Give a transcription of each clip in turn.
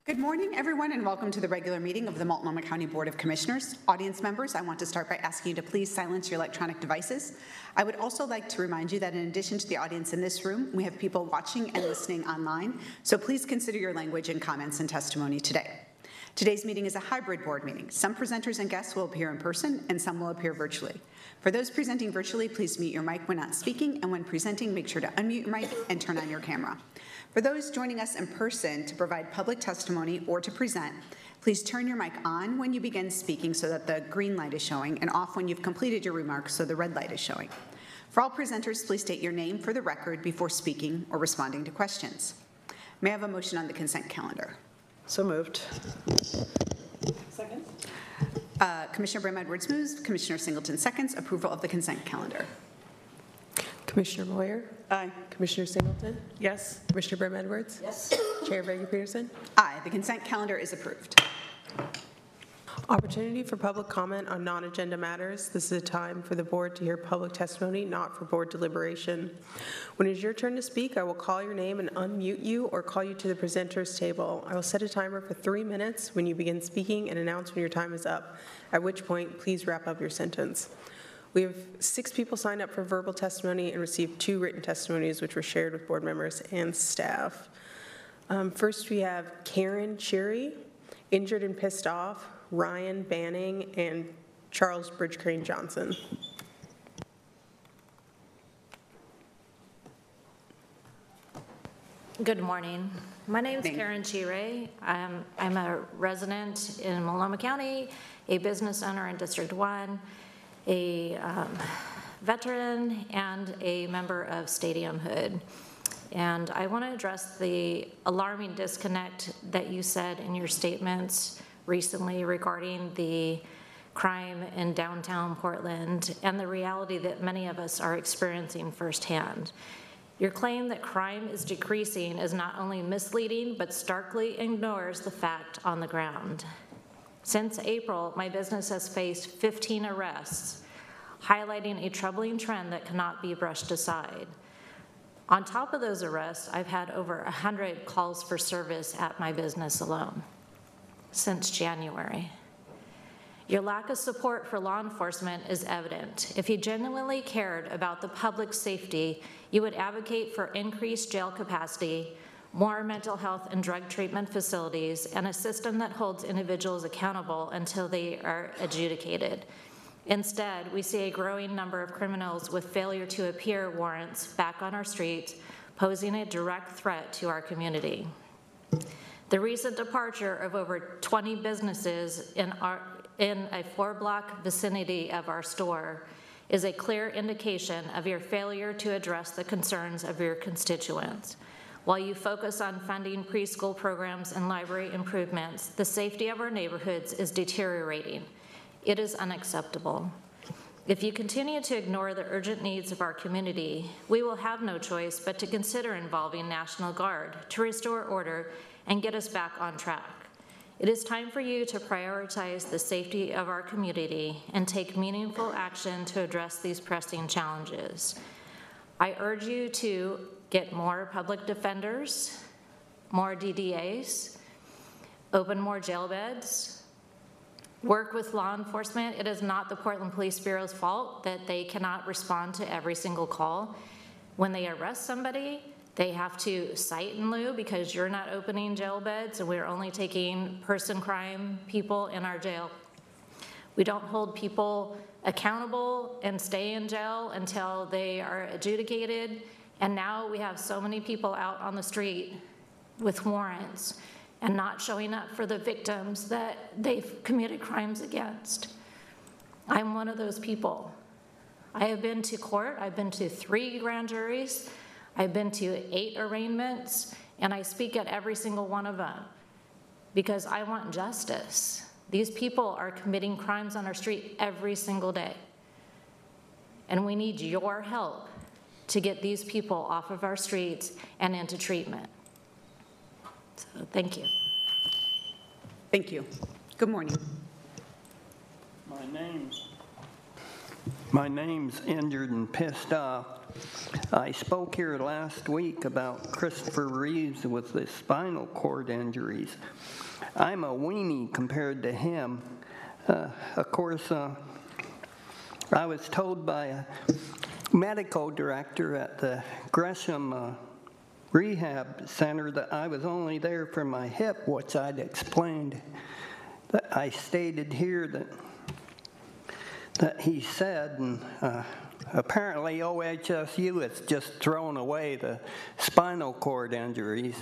Good morning, everyone, and welcome to the regular meeting of the Multnomah County Board of Commissioners. Audience members, I want to start by asking you to please silence your electronic devices. I would also like to remind you that in addition to the audience in this room, we have people watching and listening online, so please consider your language in comments and testimony today. Today's meeting is a hybrid board meeting. Some presenters and guests will appear in person, and some will appear virtually. For those presenting virtually, please mute your mic when not speaking, and when presenting, make sure to unmute your mic and turn on your camera. For those joining us in person to provide public testimony or to present, please turn your mic on when you begin speaking so that the green light is showing, and off when you've completed your remarks so the red light is showing. For all presenters, please state your name for the record before speaking or responding to questions. May I have a motion on the consent calendar? So moved. Second. Commissioner Brim Edwards moves, Commissioner Singleton seconds. Approval of the consent calendar. Commissioner Moyer? Aye. Commissioner Singleton? Yes. Commissioner Brim Edwards? Yes. Chair Berger-Peterson? Aye, the consent calendar is approved. Opportunity for public comment on non-agenda matters. This is a time for the board to hear public testimony, not for board deliberation. When it is your turn to speak, I will call your name and unmute you or call you to the presenter's table. I will set a timer for 3 minutes when you begin speaking and announce when your time is up, at which point please wrap up your sentence. We have 6 people signed up for verbal testimony and received 2 written testimonies, which were shared with board members and staff. First, we have Karen Cherry, Injured and Pissed Off, Ryan Banning, and Charles Bridgecrane Johnson. Good morning. My name is Karen Cherry. I'm a resident in Multnomah County, a business owner in District 1, a veteran, and a member of Stadium Hood. And I want to address the alarming disconnect that you said in your statements recently regarding the crime in downtown Portland and the reality that many of us are experiencing firsthand. Your claim that crime is decreasing is not only misleading, but starkly ignores the fact on the ground. Since April, my business has faced 15 arrests, highlighting a troubling trend that cannot be brushed aside. On top of those arrests, I've had over 100 calls for service at my business alone since January. Your lack of support for law enforcement is evident. If you genuinely cared about the public safety, you would advocate for increased jail capacity, more mental health and drug treatment facilities, and a system that holds individuals accountable until they are adjudicated. Instead, we see a growing number of criminals with failure to appear warrants back on our streets, posing a direct threat to our community. The recent departure of over 20 businesses in a 4-block vicinity of our store is a clear indication of your failure to address the concerns of your constituents. While you focus on funding preschool programs and library improvements, the safety of our neighborhoods is deteriorating. It is unacceptable. If you continue to ignore the urgent needs of our community, we will have no choice but to consider involving National Guard to restore order and get us back on track. It is time for you to prioritize the safety of our community and take meaningful action to address these pressing challenges. I urge you to get more public defenders, more DDAs, open more jail beds, work with law enforcement. It is not the Portland Police Bureau's fault that they cannot respond to every single call. When they arrest somebody, they have to cite in lieu because you're not opening jail beds and we're only taking person crime people in our jail. We don't hold people accountable and stay in jail until they are adjudicated. And now we have so many people out on the street with warrants and not showing up for the victims that they've committed crimes against. I'm one of those people. I have been to court. I've been to 3 grand juries. I've been to 8 arraignments, and I speak at every single one of them because I want justice. These people are committing crimes on our street every single day, and we need your help to get these people off of our streets and into treatment. So, thank you. Thank you. Good morning. My name's Injured and Pissed Off. I spoke here last week about Christopher Reeves with the spinal cord injuries. I'm a weenie compared to him. Of course, I was told by a medical director at the Gresham Rehab Center that I was only there for my hip, which I'd explained. That I stated here that he said, and apparently OHSU has just thrown away the spinal cord injuries.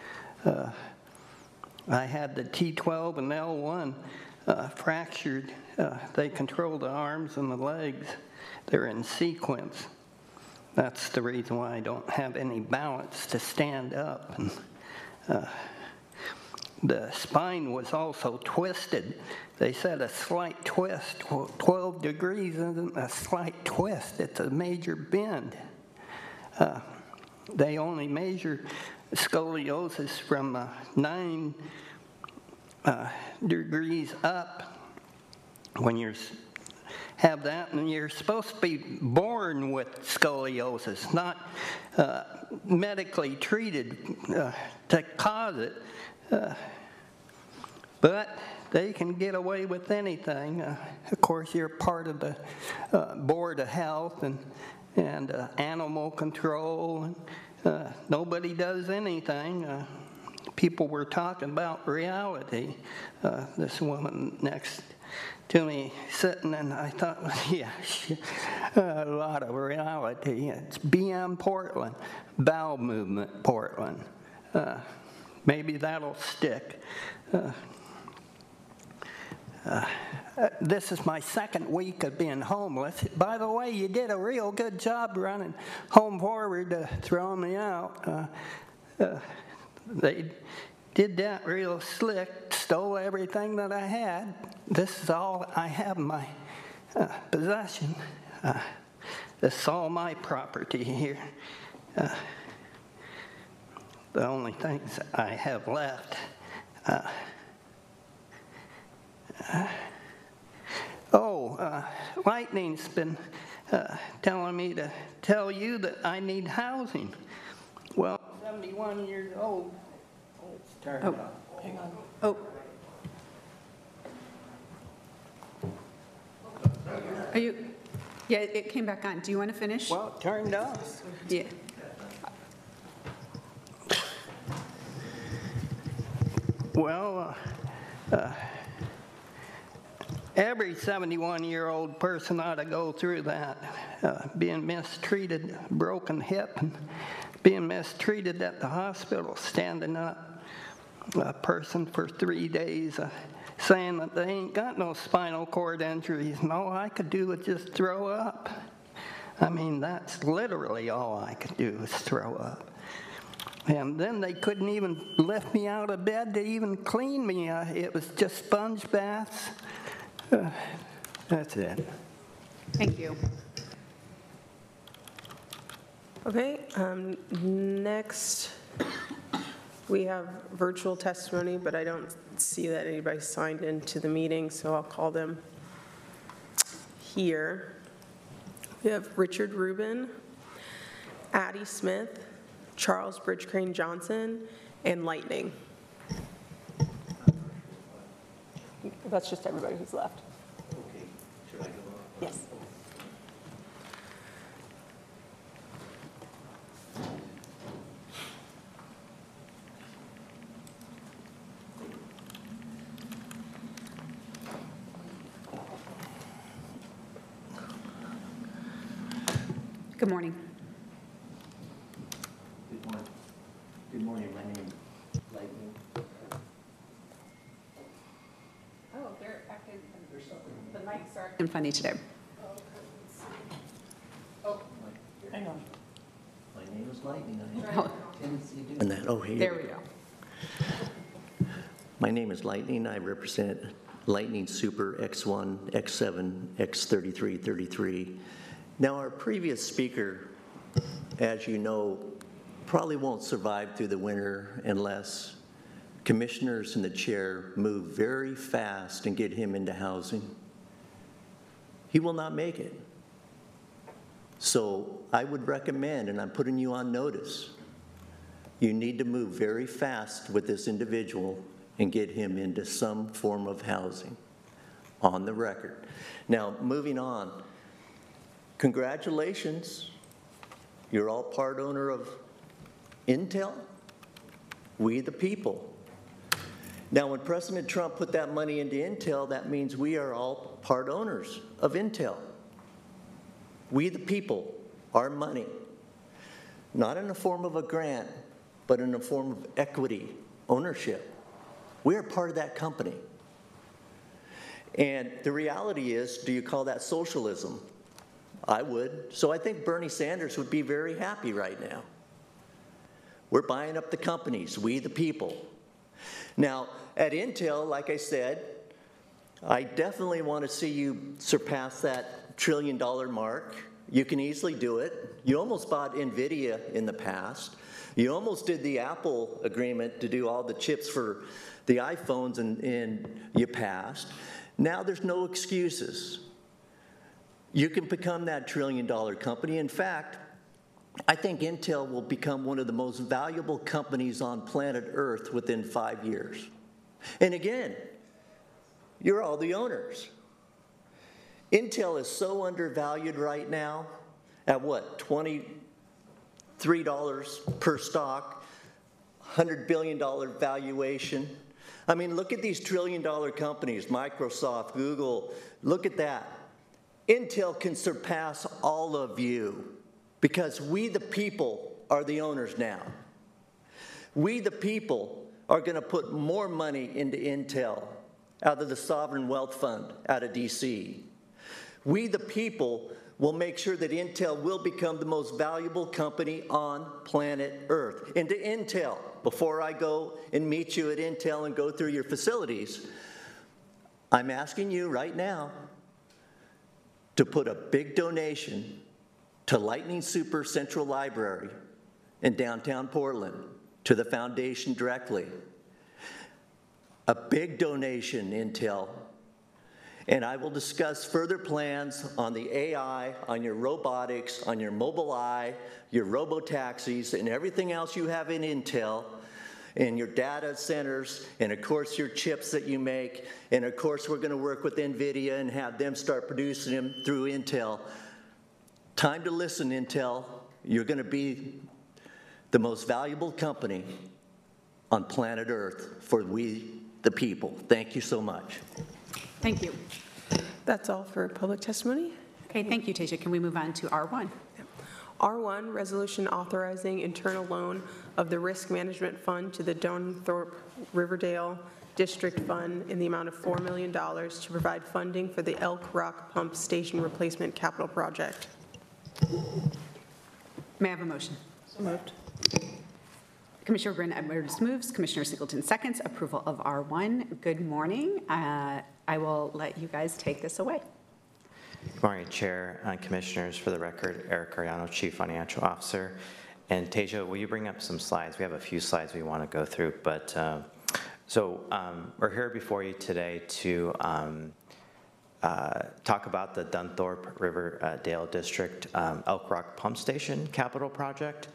I had the T12 and L1 fractured. They control the arms and the legs. They're in sequence. That's the reason why I don't have any balance to stand up. And, the spine was also twisted. They said a slight twist. Well, 12 degrees isn't a slight twist. It's a major bend. They only measure scoliosis from 9 degrees up when you have that, and you're supposed to be born with scoliosis, not medically treated to cause it. But they can get away with anything. Of course, you're part of the Board of Health and animal control. And, nobody does anything. People were talking about reality. This woman next to me sitting, and I thought, yeah, a lot of reality. It's BM Portland, bowel movement Portland. Maybe that'll stick. This is my second week of being homeless. By the way, you did a real good job running Home Forward, throwing me out. They did that real slick, stole everything that I had. This is all I have in my possession. This is all my property here. The only things I have left. Lightning's been telling me to tell you that I need housing. Well, 71 years old. Let's turn it off. Hang on. Oh. Are you? Yeah, it came back on. Do you want to finish? Well, it turned off. Yeah. Well, every 71-year-old person ought to go through that, being mistreated, broken hip, and being mistreated at the hospital, standing up, a person for 3 days, saying that they ain't got no spinal cord injuries, and all I could do was just throw up. I mean, that's literally all I could do was throw up. And then they couldn't even lift me out of bed to even clean me. It was just sponge baths. That's it. Thank you. Okay, next we have virtual testimony, but I don't see that anybody signed into the meeting, so I'll call them here. We have Richard Rubin, Addie Smith, Charles Bridgecrane Johnson, and Lightning. That's just everybody who's left. Okay, should I go on? Yes. Good morning. Good morning. Good morning. My name is Lightning. Oh, they're acting. The mics are acting funny today. Hang on. My name is Lightning. I Oh. have a tendency to do that. Oh, here. There we go. My name is Lightning. I represent Lightning Super X1, X7, X33, 33. Now, our previous speaker, as you know, probably won't survive through the winter unless commissioners in the chair move very fast and get him into housing. He will not make it. So I would recommend, and I'm putting you on notice, you need to move very fast with this individual and get him into some form of housing, on the record. Now, moving on, congratulations. You're all part owner of Intel, we the people. Now, when President Trump put that money into Intel, that means we are all part owners of Intel. We the people, our money, not in the form of a grant, but in the form of equity, ownership. We are part of that company. And the reality is, do you call that socialism? I would. So I think Bernie Sanders would be very happy right now. We're buying up the companies, we the people. Now, at Intel, like I said, I definitely want to see you surpass that $1 trillion mark. You can easily do it. You almost bought NVIDIA in the past. You almost did the Apple agreement to do all the chips for the iPhones, and you passed. Now there's no excuses. You can become that $1 trillion company. In fact, I think Intel will become one of the most valuable companies on planet Earth within 5 years. And again, you're all the owners. Intel is so undervalued right now at what, $23 per stock, $100 billion valuation. I mean, look at these $1 trillion companies, Microsoft, Google, look at that. Intel can surpass all of you because we the people are the owners now. We the people are going to put more money into Intel out of the Sovereign Wealth Fund out of DC. We the people will make sure that Intel will become the most valuable company on planet Earth. And to Intel, before I go and meet you at Intel and go through your facilities, I'm asking you right now to put a big donation to Lightning Super Central Library in downtown Portland, to the foundation directly. A big donation, Intel. And I will discuss further plans on the AI, on your robotics, on your Mobileye, your robo-taxis, and everything else you have in Intel, and your data centers, and of course your chips that you make, and of course we're going to work with NVIDIA and have them start producing them through Intel. Time to listen, Intel. You're going to be the most valuable company on planet Earth for we, the people. Thank you so much. Thank you. That's all for public testimony. Okay, thank you, Tasia. Can we move on to R1? R1, resolution authorizing internal loan of the Risk Management Fund to the Donthorpe Riverdale District Fund in the amount of $4 million to provide funding for the Elk Rock Pump Station Replacement Capital Project. May I have a motion? So moved. Commissioner Bryn Edwards moves, Commissioner Singleton seconds, approval of R1. Good morning. I will let you guys take this away. Good morning, Chair and Commissioners. For the record, Eric Ariano, Chief Financial Officer. And Tasia, will you bring up some slides? We have a few slides we want to go through, but we're here before you today to talk about the Donthorpe Riverdale District Elk Rock Pump Station Capital Project.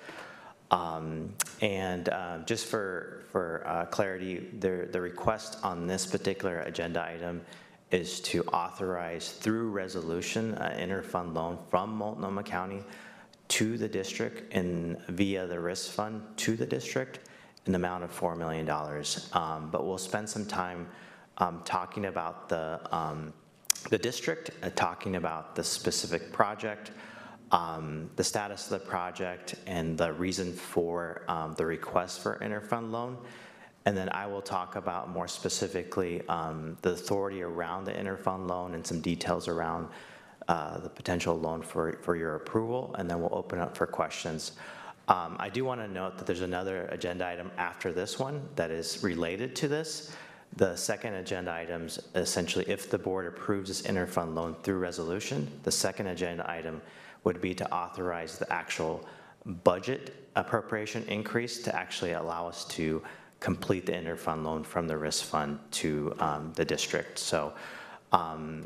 Just for clarity, the request on this particular agenda item is to authorize through resolution an interfund loan from Multnomah County to the district and via the risk fund to the district in the amount of $4 million. But we'll spend some time talking about the district, talking about the specific project, the status of the project, and the reason for the request for interfund loan. And then I will talk about more specifically the authority around the interfund loan and some details around the potential loan for your approval, and then we'll open up for questions. I do want to note that there's another agenda item after this one that is related to this. The second agenda item is essentially if the board approves this interfund loan through resolution, the second agenda item would be to authorize the actual budget appropriation increase to actually allow us to complete the interfund loan from the risk fund to the district. So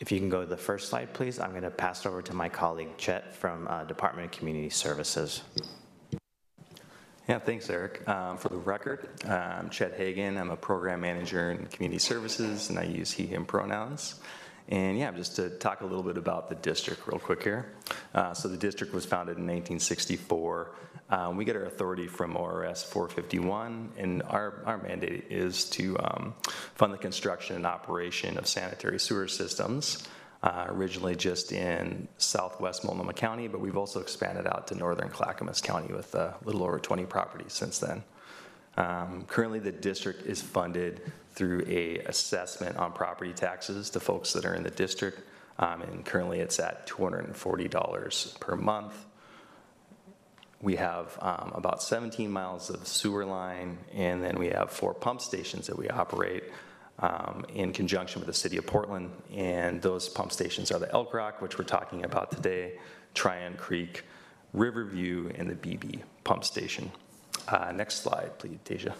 If you can go to the first slide, please, I'm going to pass it over to my colleague Chet from Department of Community Services. Yeah, thanks, Eric. For the record, I'm Chet Hagan. I'm a program manager in community services, and I use he, him pronouns. And yeah, just to talk a little bit about the district real quick here. So the district was founded in 1964. We get our authority from ORS 451, and our mandate is to fund the construction and operation of sanitary sewer systems, originally just in southwest Multnomah County, but we've also expanded out to northern Clackamas County with a little over 20 properties since then. Currently, the district is funded through a assessment on property taxes to folks that are in the district, and currently it's at $240 per month. We have about 17 miles of sewer line, and then we have 4 pump stations that we operate in conjunction with the city of Portland, and those pump stations are the Elk Rock, which we're talking about today, Tryon Creek, Riverview, and the BB pump station. Next slide, please, Tasia.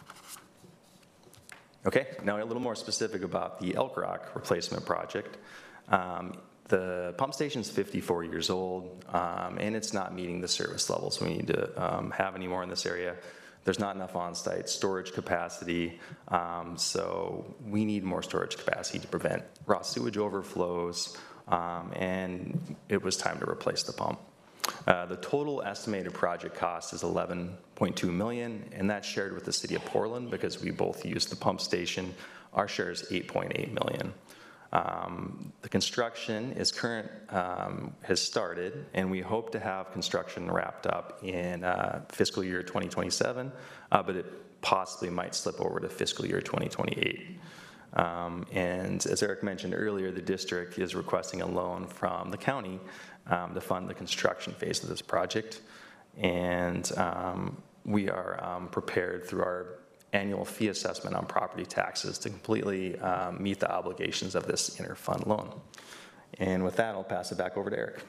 Okay, now a little more specific about the Elk Rock replacement project. The pump station is 54 years old, and it's not meeting the service levels we need to have anymore in this area. There's not enough on-site storage capacity, so we need more storage capacity to prevent raw sewage overflows, and it was time to replace the pump. The total estimated project cost is $11.2 million, and that's shared with the city of Portland because we both use the pump station. Our share is $8.8 million. The construction is has started, and we hope to have construction wrapped up in fiscal year 2027, but it possibly might slip over to fiscal year 2028. And as Eric mentioned earlier, the district is requesting a loan from the county to fund the construction phase of this project. And we are prepared through our annual fee assessment on property taxes to completely meet the obligations of this interfund loan. And with that, I'll pass it back over to Eric.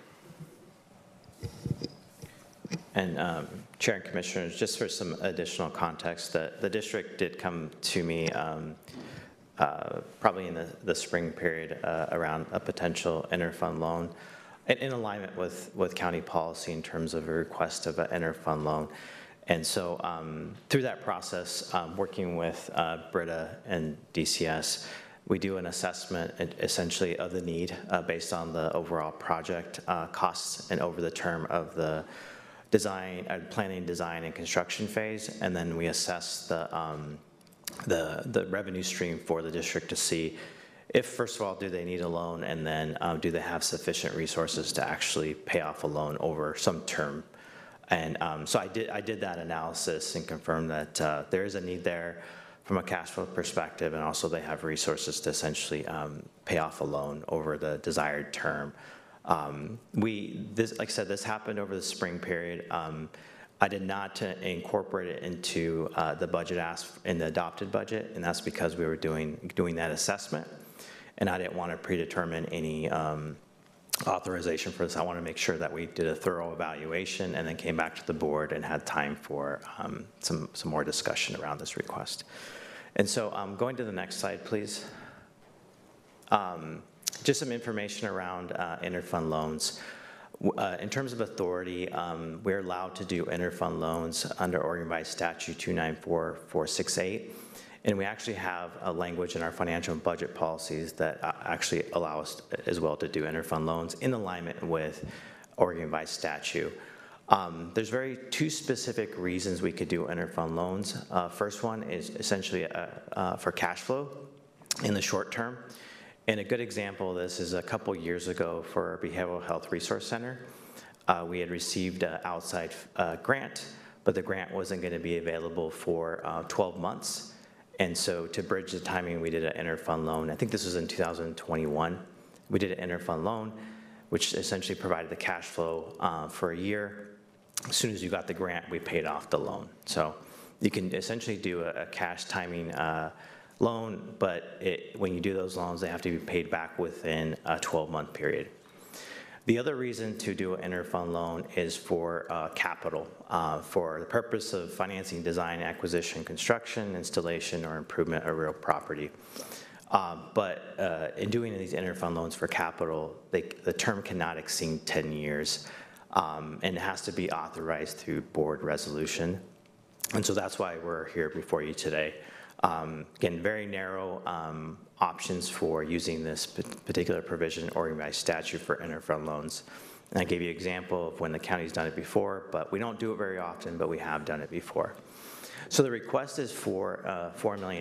And Chair and Commissioners, just for some additional context, the district did come to me probably in the spring period around a potential interfund loan in alignment with county policy in terms of a request of an interfund loan. And so through that process, working with Brita and DCS, we do an assessment essentially of the need based on the overall project costs and over the term of the design, planning, design, and construction phase. And then we assess the revenue stream for the district to see if, first of all, do they need a loan, and then do they have sufficient resources to actually pay off a loan over some term. And so I did that analysis and confirmed that there is a need there from a cash flow perspective, and also they have resources to essentially pay off a loan over the desired term. Like I said, this happened over the spring period. I did not incorporate it into the budget ask in the adopted budget, and that's because we were doing that assessment, and I didn't want to predetermine any authorization for this. I want to make sure that we did a thorough evaluation and then came back to the board and had time for some more discussion around this request. And so going to the next slide, please. Just some information around interfund loans. In terms of authority, we're allowed to do interfund loans under Oregon Revised Statute 294468. And we actually have a language in our financial and budget policies that actually allow us as well to do interfund loans in alignment with Oregon Revised Statute. There's two specific reasons we could do interfund loans. First one is essentially for cash flow in the short term. And a good example of this is a couple years ago for our Behavioral Health Resource Center. We had received an outside grant, but the grant wasn't going to be available for 12 months. And so to bridge the timing, we did an interfund loan. I think this was in 2021. We did an interfund loan, which essentially provided the cash flow for a year. As soon as you got the grant, we paid off the loan. So you can essentially do a cash timing loan, but when you do those loans, they have to be paid back within a 12-month period. The other reason to do an interfund loan is for capital, for the purpose of financing design, acquisition, construction, installation, or improvement of real property. But in doing these interfund loans for capital, the term cannot exceed 10 years, and it has to be authorized through board resolution. And so that's why we're here before you today. Again, very narrow options for using this particular provision or by statute for interfund loans. And I gave you an example of when the county's done it before, but we don't do it very often, but we have done it before. So the request is for $4 million.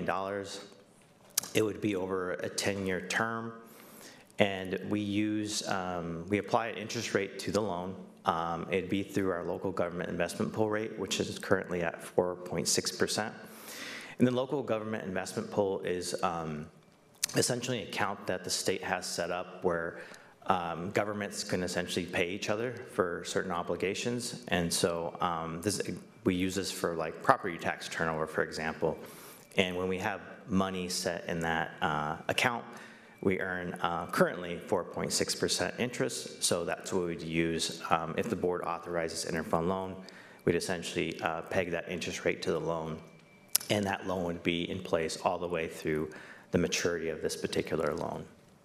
It would be over a 10-year term, and we apply an interest rate to the loan. It'd be through our local government investment pool rate, which is currently at 4.6%. And the local government investment pool is essentially an account that the state has set up where governments can essentially pay each other for certain obligations. And so we use this for like property tax turnover, for example. And when we have money set in that account, we earn currently 4.6% interest. So that's what we'd use if the board authorizes interfund loan. We'd essentially peg that interest rate to the loan, and that loan would be in place all the way through the maturity of this particular loan.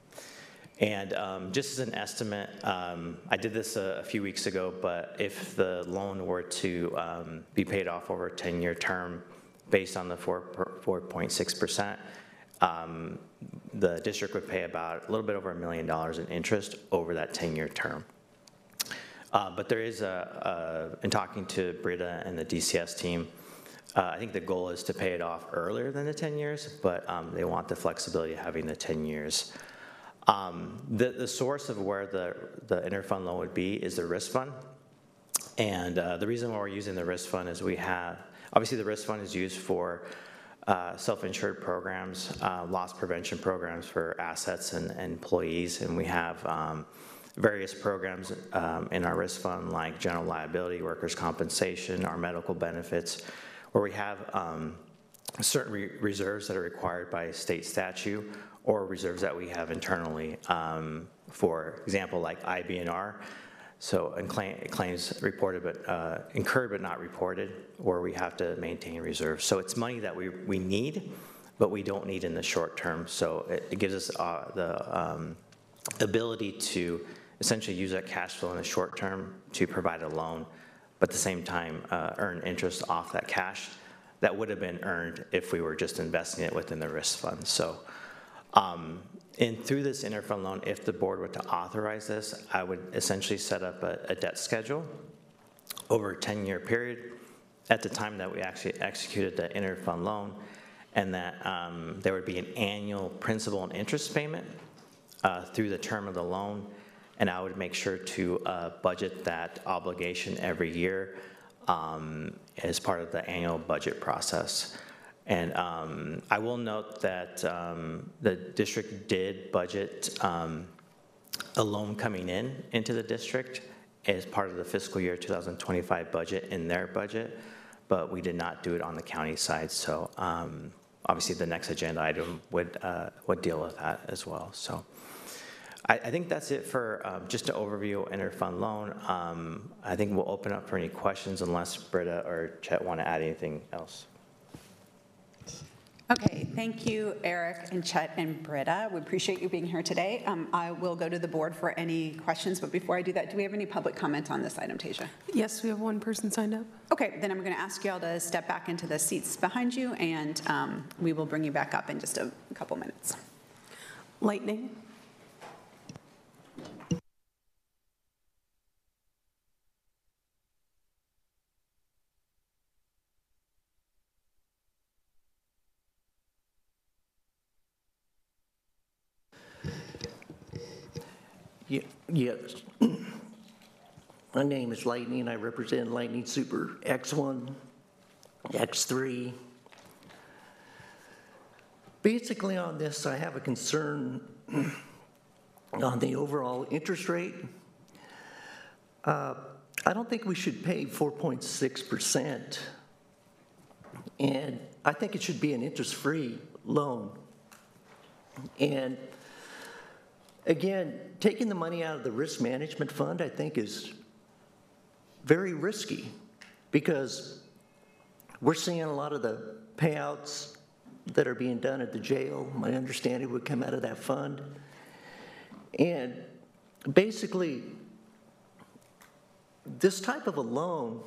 And just as an estimate, I did this a few weeks ago, but if the loan were to be paid off over a 10-year term based on the 4.6%, the district would pay about a little bit over $1 million in interest over that 10-year term. But there is in talking to Britta and the DCS team, I think the goal is to pay it off earlier than the 10 years, but they want the flexibility of having the 10 years. The source of where the interfund loan would be is the risk fund. And the reason why we're using the risk fund is obviously the risk fund is used for self-insured programs, loss prevention programs for assets and employees, and we have various programs in our risk fund like general liability, workers' compensation, our medical benefits, where we have certain reserves that are required by state statute or reserves that we have internally, for example, like IBNR, so claims reported but incurred but not reported, or we have to maintain reserves. So it's money that we need, but we don't need in the short term. So it gives us the ability to essentially use that cash flow in the short term to provide a loan, but at the same time earn interest off that cash that would have been earned if we were just investing it within the risk fund. So and through this interfund loan, if the board were to authorize this, I would essentially set up a debt schedule over a 10-year period at the time that we actually executed the interfund loan, and that there would be an annual principal and interest payment through the term of the loan, and I would make sure to budget that obligation every year as part of the annual budget process. And I will note that the district did budget a loan coming into the district as part of the fiscal year 2025 budget in their budget, but we did not do it on the county side. So obviously the next agenda item would deal with that as well. So I think that's it for just an overview of interfund loan. I think we'll open up for any questions unless Britta or Chet want to add anything else. Okay, thank you, Eric and Chet and Britta. We appreciate you being here today. I will go to the board for any questions, but before I do that, do we have any public comment on this item, Tasia? Yes, we have one person signed up. Okay, then I'm going to ask you all to step back into the seats behind you, and we will bring you back up in just a couple minutes. Lightning. Yes. My name is Lightning. I represent Lightning Super X1, X3. Basically on this, I have a concern on the overall interest rate. I don't think we should pay 4.6%. And I think it should be an interest-free loan. And again, taking the money out of the risk management fund, I think, is very risky because we're seeing a lot of the payouts that are being done at the jail, my understanding would come out of that fund. And basically, this type of a loan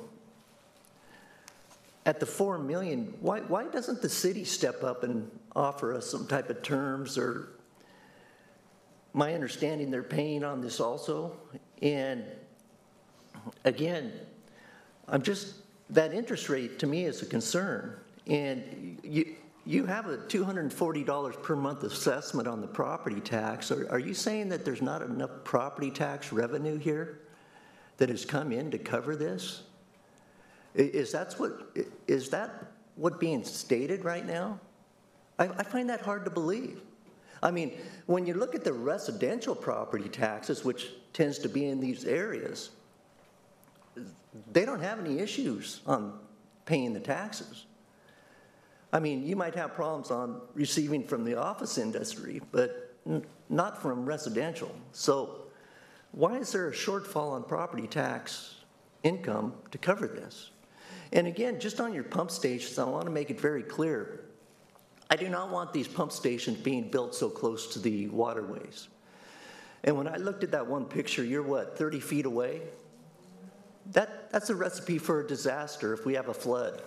at the $4 million, why doesn't the city step up and offer us some type of terms? Or my understanding, they're paying on this also. And again, that interest rate to me is a concern. And you have a $240 per month assessment on the property tax. Are you saying that there's not enough property tax revenue here that has come in to cover this? Is that what being stated right now? I find that hard to believe. I mean, when you look at the residential property taxes, which tends to be in these areas, they don't have any issues on paying the taxes. I mean, you might have problems on receiving from the office industry, but not from residential. So why is there a shortfall on property tax income to cover this? And again, just on your pump stations, I want to make it very clear. I do not want these pump stations being built so close to the waterways. And when I looked at that one picture, you're what, 30 feet away? That's a recipe for a disaster if we have a flood.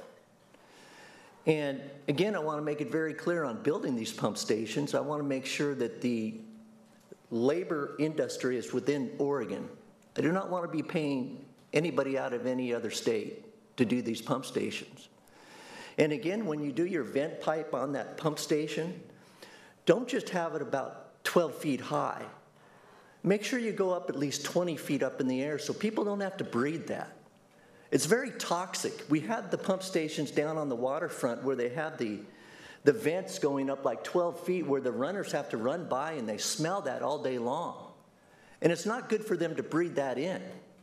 And again, I want to make it very clear on building these pump stations. I want to make sure that the labor industry is within Oregon. I do not want to be paying anybody out of any other state to do these pump stations. And again, when you do your vent pipe on that pump station, don't just have it about 12 feet high. Make sure you go up at least 20 feet up in the air so people don't have to breathe that. It's very toxic. We had the pump stations down on the waterfront where they have the vents going up like 12 feet where the runners have to run by and they smell that all day long. And it's not good for them to breathe that in,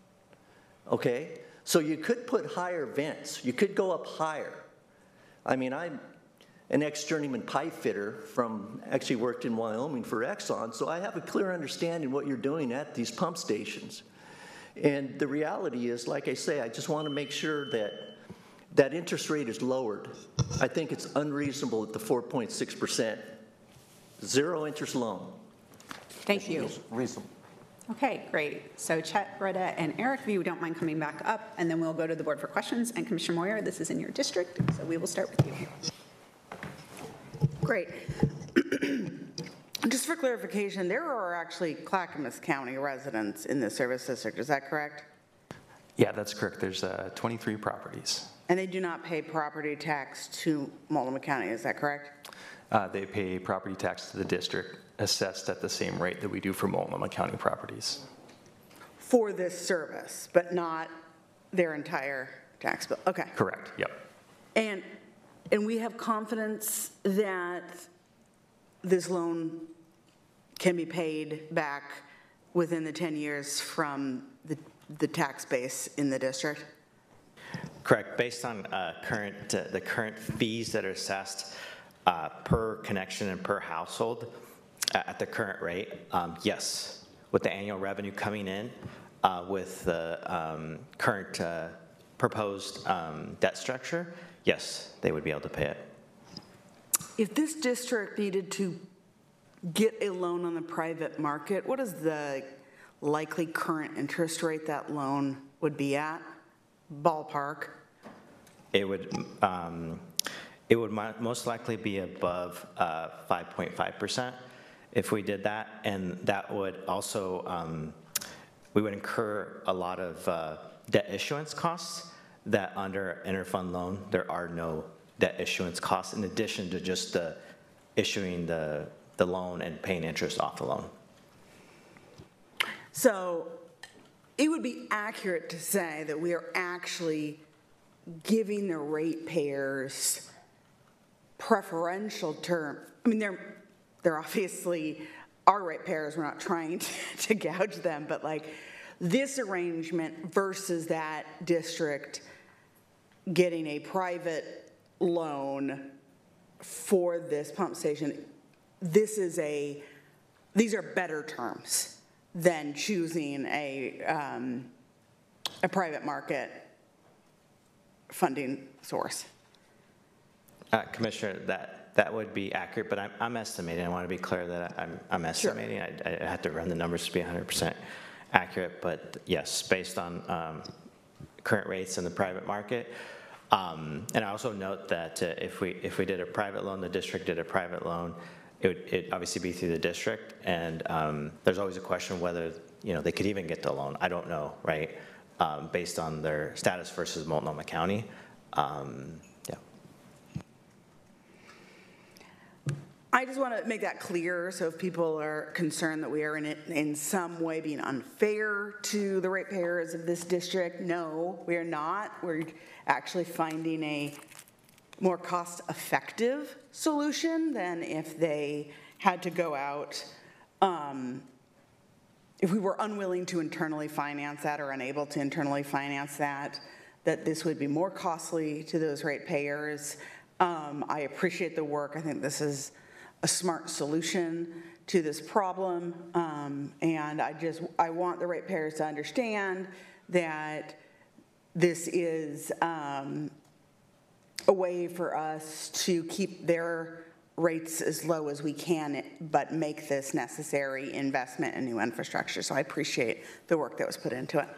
okay? So you could put higher vents. You could go up higher. I mean, I'm an ex-journeyman pipe fitter actually worked in Wyoming for Exxon, so I have a clear understanding what you're doing at these pump stations. And the reality is, like I say, I just want to make sure that that interest rate is lowered. I think it's unreasonable at the 4.6%. Zero interest loan. Thank you. Reasonable. Okay, great. So Chet, Retta, and Eric, if you don't mind coming back up, and then we'll go to the board for questions. And Commissioner Moyer, this is in your district, so we will start with you. Great. Just for clarification, there are actually Clackamas County residents in the service district, is that correct? Yeah, that's correct. There's 23 properties. And they do not pay property tax to Multnomah County, is that correct? They pay property tax to the district, assessed at the same rate that we do for Multnomah County properties. For this service, but not their entire tax bill, okay. Correct, yep. And we have confidence that this loan can be paid back within the 10 years from the tax base in the district? Correct. Based on the current fees that are assessed per connection and per household at the current rate, yes. With the annual revenue coming in, with the current proposed debt structure, yes, they would be able to pay it. If this district needed to get a loan on the private market, what is the likely current interest rate that loan would be at? Ballpark. It would most likely be above 5.5% if we did that, and that would also, we would incur a lot of debt issuance costs that under interfund loan, there are no debt issuance costs in addition to just issuing the loan and paying interest off the loan. So it would be accurate to say that we are actually giving the ratepayers preferential term. I mean, they're obviously our ratepayers. We're not trying to gouge them, but like this arrangement versus that district getting a private loan for this pump station, these are better terms than choosing a private market funding source. Commissioner, That would be accurate, but I'm estimating. I want to be clear that I'm estimating. I have to run the numbers to be 100% accurate, but yes, based on current rates in the private market. And I also note that if we did a private loan, the district did a private loan, it'd obviously be through the district, and there's always a question whether they could even get the loan. I don't know, right? Based on their status versus Multnomah County. I just want to make that clear, so if people are concerned that we are in some way being unfair to the ratepayers of this district, no, we are not. We're actually finding a more cost-effective solution than if they had to go out, if we were unwilling to internally finance that or unable to internally finance that this would be more costly to those ratepayers. I appreciate the work. I think this is a smart solution to this problem, and I want the ratepayers to understand that this is a way for us to keep their rates as low as we can, but make this necessary investment in new infrastructure. So I appreciate the work that was put into it.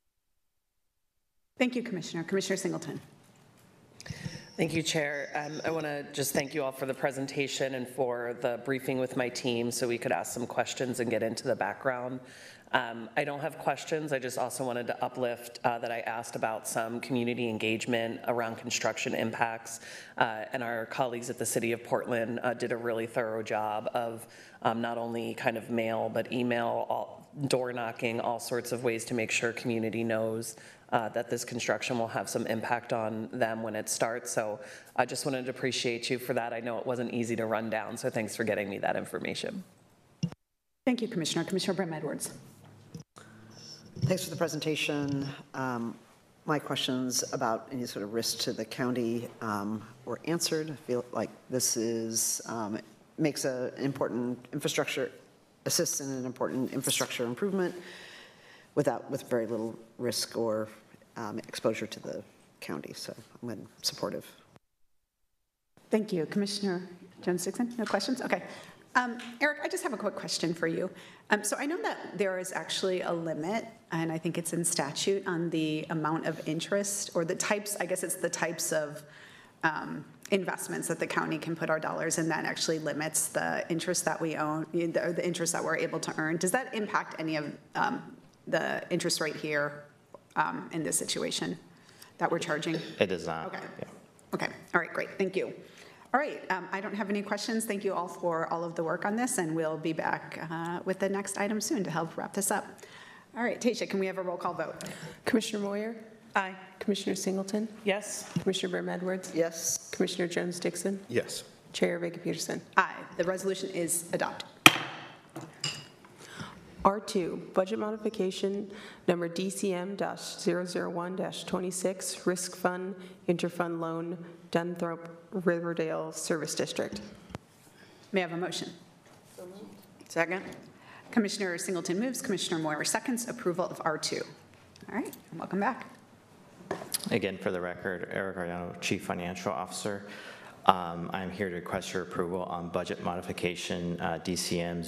Thank you, Commissioner. Commissioner Singleton. Thank you, Chair. I want to just thank you all for the presentation and for the briefing with my team so we could ask some questions and get into the background. I don't have questions. I just also wanted to uplift that I asked about some community engagement around construction impacts, and our colleagues at the City of Portland did a really thorough job of not only kind of mail, but email, door knocking, all sorts of ways to make sure community knows that this construction will have some impact on them when it starts. So I just wanted to appreciate you for that. I know it wasn't easy to run down, so thanks for getting me that information. Thank you, Commissioner. Commissioner Brim-Edwards. Thanks for the presentation. My questions about any sort of risk to the county were answered. I feel like this is makes an important infrastructure, assists in an important infrastructure improvement with very little risk or exposure to the county. So I'm supportive. Thank you. Commissioner Jones-Dickson, no questions? Okay. Eric, I just have a quick question for you. So I know that there is actually a limit, and I think it's in statute, on the amount of interest or the types, I guess it's the types of investments that the county can put our dollars in that actually limits the interest that we own, or the interest that we're able to earn. Does that impact any of the interest rate here in this situation that we're charging? It does not. Okay. Yeah. Okay. All right, great. Thank you. All right, I don't have any questions. Thank you all for all of the work on this, and we'll be back with the next item soon to help wrap this up. All right, Tasha, can we have a roll call vote? Commissioner Moyer? Aye. Commissioner Singleton? Yes. Commissioner Brim-Edwards? Yes. Commissioner Jones-Dickson? Yes. Chair Baker-Peterson? Aye, the resolution is adopted. R2, budget modification number DCM-001-26, Risk Fund, Interfund Loan, Dunthorpe Riverdale Service District. May I have a motion? Second. Commissioner Singleton moves, Commissioner Moyer seconds approval of R2. All right, and welcome back. Again, for the record, Eric Arellano, Chief Financial Officer. I'm here to request your approval on budget modification DCM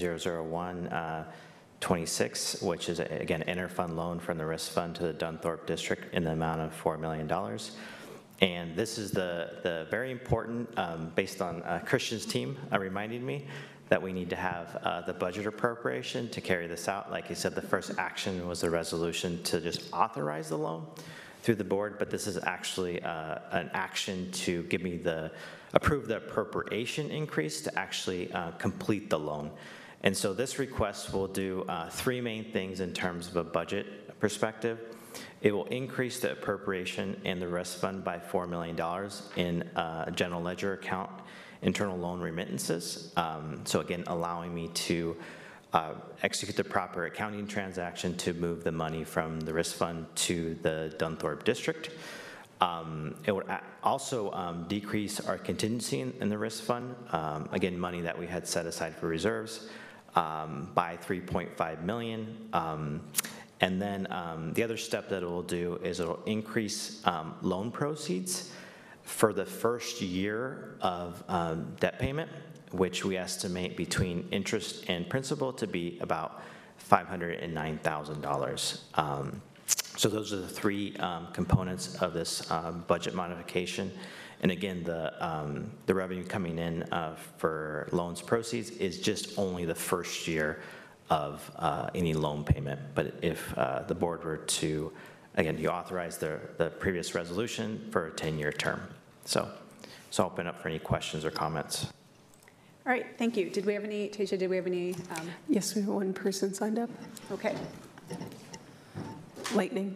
001-26, which is, again, interfund loan from the Risk Fund to the Dunthorpe District in the amount of $4 million. And this is the very important, based on Christian's team reminding me that we need to have the budget appropriation to carry this out. Like he said, the first action was the resolution to just authorize the loan through the board, but this is actually an action to approve the appropriation increase to actually complete the loan. And so this request will do three main things in terms of a budget perspective. It will increase the appropriation in the Risk Fund by $4 million in general ledger account internal loan remittances. So again, allowing me to execute the proper accounting transaction to move the money from the Risk Fund to the Dunthorpe District. It would also decrease our contingency in the Risk Fund, again, money that we had set aside for reserves, by $3.5 million. And then the other step that it will do is it will increase loan proceeds For the first year of debt payment, which we estimate between interest and principal to be about $509,000. So those are the three components of this budget modification. And again, the revenue coming in for loans proceeds is just only the first year of any loan payment. But if the board were to, again, you authorize the previous resolution for a 10-year term. So I'll open up for any questions or comments. All right, thank you. Did we have any, Tasia, did we have any? Yes, we have one person signed up. Okay. Lightning.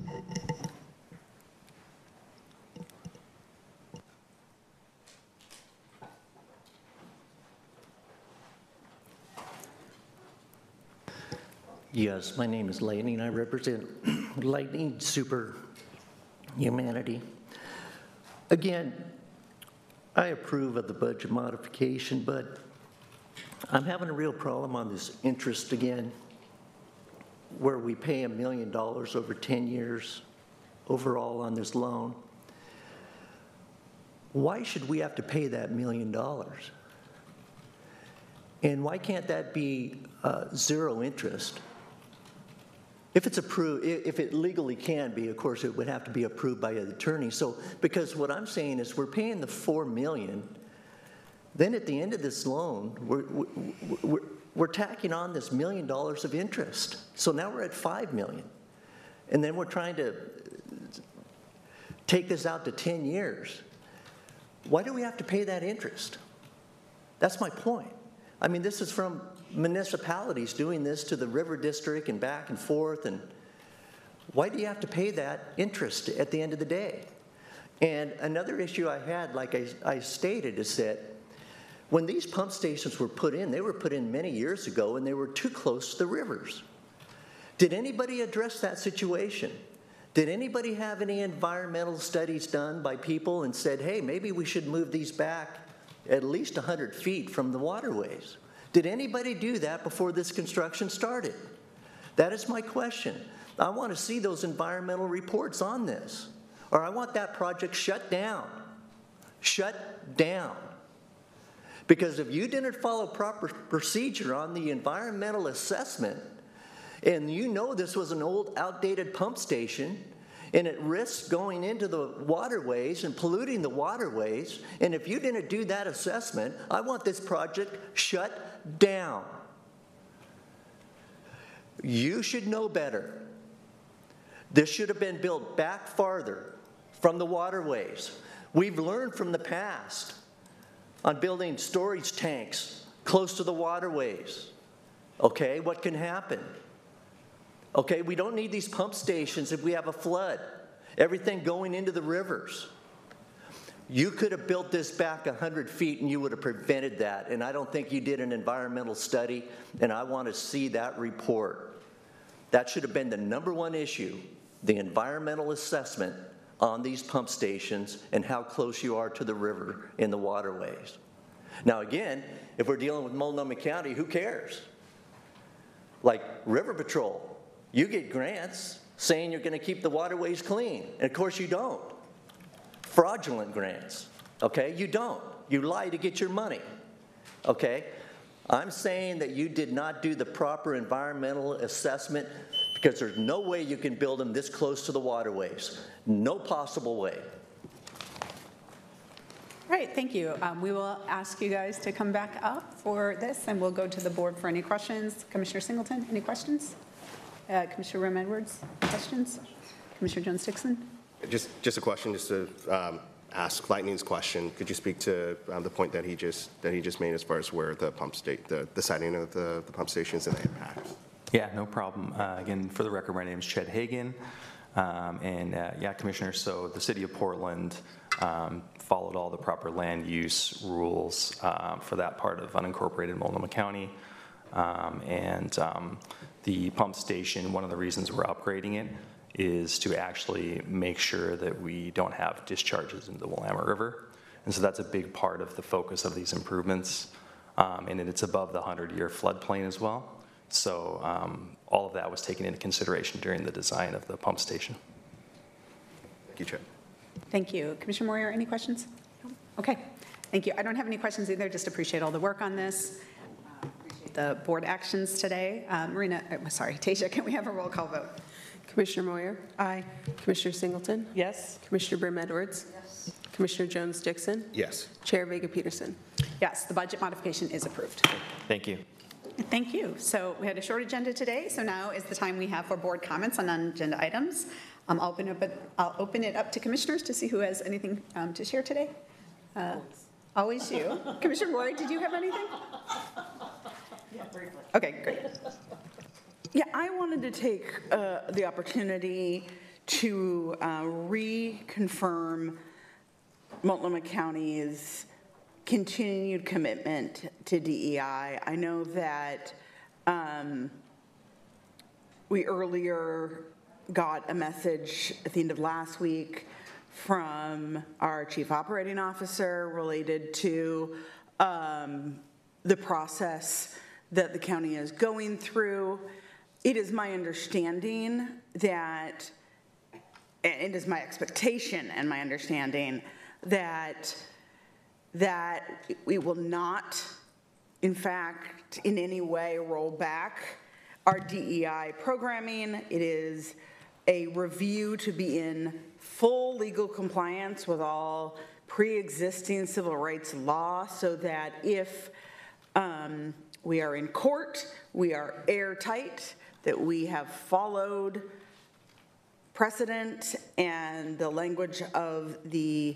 Yes, my name is Lightning. I represent Lightning Super Humanity. Again, I approve of the budget modification, but I'm having a real problem on this interest again, where we pay $1 million over 10 years overall on this loan. Why should we have to pay that $1 million? And why can't that be zero interest? If it's approved, if it legally can be, of course, it would have to be approved by an attorney. So, because what I'm saying is we're paying the $4 million, then at the end of this loan, we're tacking on this $1 million of interest. So now we're at $5 million. And then we're trying to take this out to 10 years. Why do we have to pay that interest? That's my point. I mean, this is from municipalities doing this to the River District and back and forth. And why do you have to pay that interest at the end of the day? And another issue I had, like I stated, is that when these pump stations were put in, they were put in many years ago, and they were too close to the rivers. Did anybody address that situation? Did anybody have any environmental studies done by people and said, hey, maybe we should move these back at least 100 feet from the waterways? Did anybody do that before this construction started? That is my question. I want to see those environmental reports on this, or I want that project shut down. Shut down. Because if you didn't follow proper procedure on the environmental assessment, and you know this was an old, outdated pump station, and it risks going into the waterways and polluting the waterways, and if you didn't do that assessment, I want this project shut down. You should know better. This should have been built back farther from the waterways. We've learned from the past on building storage tanks close to the waterways. Okay, what can happen? Okay, we don't need these pump stations if we have a flood. Everything going into the rivers. You could have built this back 100 feet and you would have prevented that. And I don't think you did an environmental study, and I want to see that report. That should have been the #1 issue, the environmental assessment on these pump stations and how close you are to the river in the waterways. Now again, if we're dealing with Multnomah County, who cares? Like River Patrol, you get grants saying you're going to keep the waterways clean, and of course you don't. Fraudulent grants, okay? You don't. You lie to get your money, okay? I'm saying that you did not do the proper environmental assessment, because there's no way you can build them this close to the waterways. No possible way. All right, thank you. We will ask you guys to come back up for this, and we'll go to the board for any questions. Commissioner Singleton, any questions? Commissioner Rome-Edwards, questions? Commissioner Jones-Dixon? Just a question, just to ask Lightning's question. Could you speak to the point that he just made as far as where the the siting of the pump stations and the impact? Yeah, no problem. Again, for the record, my name is Ched Hagan. Yeah, Commissioner, so the city of Portland followed all the proper land use rules for that part of unincorporated Multnomah County. The pump station, one of the reasons we're upgrading it is to actually make sure that we don't have discharges into the Willamette River. And so that's a big part of the focus of these improvements. And it's above the 100-year floodplain as well. So all of that was taken into consideration during the design of the pump station. Thank you, Chair. Thank you. Commissioner Moyer, any questions? Okay, thank you. I don't have any questions either, just appreciate all the work on this. Appreciate the board actions today. Tasia, can we have a roll call vote? Commissioner Moyer? Aye. Commissioner Singleton? Yes? Commissioner Brim Edwards? Yes. Commissioner Jones-Dixon? Yes. Chair Vega Peterson? Yes, the budget modification is approved. Thank you. Thank you. So we had a short agenda today, so now is the time we have for board comments on non-agenda items. I'll open it up to commissioners to see who has anything to share today. Always you. Commissioner Roy, did you have anything? Yeah, briefly. Okay, great. Yeah, I wanted to take the opportunity to reconfirm Multnomah County's continued commitment to DEI. I know that we earlier got a message at the end of last week from our chief operating officer related to the process that the county is going through. It is my understanding that, and it is my expectation and my understanding that we will not, in fact, in any way roll back our DEI programming. It is a review to be in full legal compliance with all pre-existing civil rights law so that if we are in court, we are airtight, that we have followed precedent and the language of the